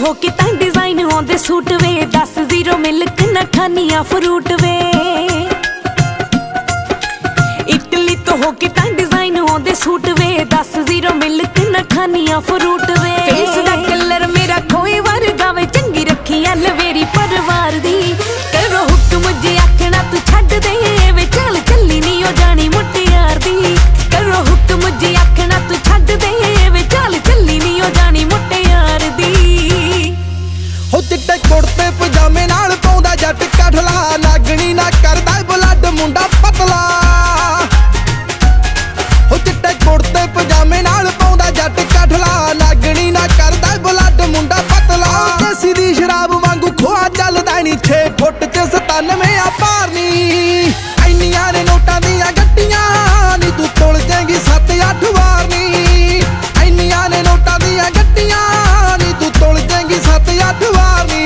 हो के तां डिजाइन आउंदे सूट वे 10-0 मिल्क ना खानिया फ्रूट वे इटली तो हो के तां डिजाइन आउंदे सूट वे 10-0 मिल्क ना खानिया फ्रूट वे फेस दा कलर मेरा खोए वर्गा वे चंगी रखी अलवेरी परिवार दी करो हुक्म जे आखना तू छड्ड दे वे चल चली नी ओ जानी मुटियार दी करो हुक्म जे आखना तू छड्ड दे वे चल चली नी ओ जानी मुटियार दी हो चिट्टे कुर्ते पजामे नाल पाउंदा जट कठला नागणी ना करदा ब्लड मुंडा पतला हो चिट्टे कुर्ते पजामे नाल पाउंदा जट कठला नागणी ना करदा ब्लड मुंडा पतला देसी दी शराब वांगू खोआ चलदा नी 6 फुट च 97 आ पारनी ਇੰਨੀਆਂ ਨੇ ਨੋਟਾਂ ਦੀਆਂ ਗੱਟੀਆਂ ਨੀ ਤੂੰ ਤੁਲ ਜਾਏਂਗੀ 7-8 ਵਾਰ ਨੀ ਇੰਨੀਆਂ ਨੇ ਨੋਟਾਂ ਦੀਆਂ ਗੱਟੀਆਂ ਨੀ ਤੂੰ ਤੁਲ ਜਾਏਂਗੀ 7-8 ਵਾਰ ਨੀ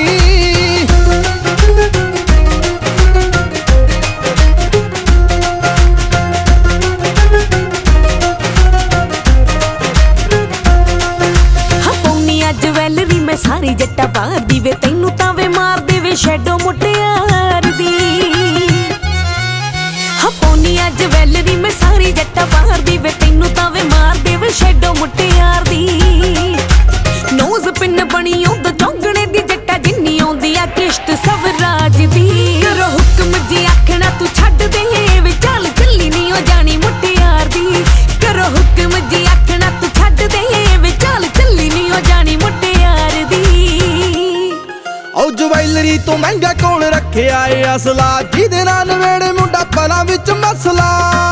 ज्वैलरी मैं सारी जट्टा बाहर दी वे तैनू तां वे मार दे वे शैडो मुटियार दी हाँ पौनी ज्वैलरी मैं सारी जट्टा बाहर दी वे तैनू तां वे मार दे वे शैडो मुटियार दी नोज पिन बनी उद चौंगणे दी जट्टा जिन्नी आउंदी आ किश्त सवराज दी करो हुक्म जी आखना तू छड्ड दे वे चल चली नी ओ जानी मुटियार दी करो हुक्म जी आखना तू छड्ड दे वे चल चली नी ओ जानी मुटियार दी ओ ज्वैलरी तो महंगा कौन रखिया ए असला जिहदे नाल नवेड़े मुंडा पलां विच मसला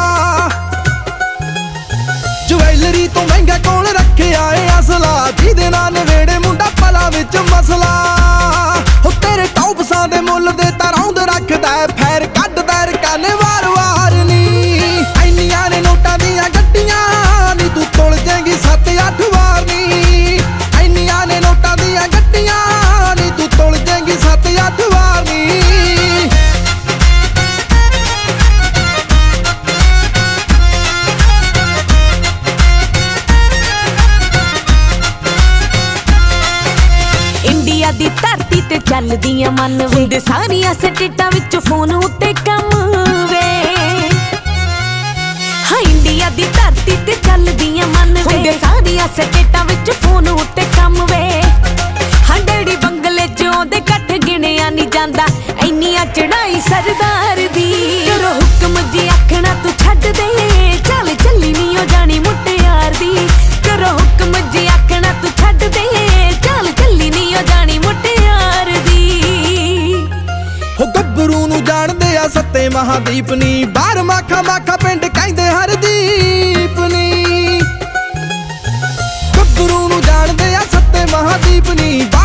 ज्वैलरी तो महंगा कौन रखिया ए असला जिहदे नाल नवेड़े मुंडा पलां विच मसला हो तेरे टॉपसां दे मुੱਲ दे तां रौंद रखदा फैर कड्डदा रकाने वार-वार नी ਇੰਨੀਆਂ ने नोटां दीयां गड्डियां नी तूं तुल जाएंगी 7-8 वार नी ਇੰਨੀਆਂ ने नोटां दीयां गड्डियां नी तूं तुल जाएंगी 7-8 वार नी इंडिया दी धरती ते चलदियां मन वे सारियां स्टेटां विच फोन उत्ते कम वे हाँ इंडिया दी धरती ते चलदियां मन वे सारियां स्टेटां विच फोन उत्ते कम वे हाँ डैडी बंगले च ओंदे कट्ठ गिणिया नी जांदा इंनियां चढ़ाई सरदार दी करो हुक्म जी आखना तू छड्ड दे चल चली नी ओ जानी मुटियार दी करो हुक्म जी आखना तू छड्ड दे चल चली नी ओ जानी मुटियार दी हो गब्बरू नू जाणदे आ सत्ते महादीप नी बाहर माखा माखा पिंड कहंदे हरदीप नी गब्बरू नू जाणदे आ सत्ते महादीप नी।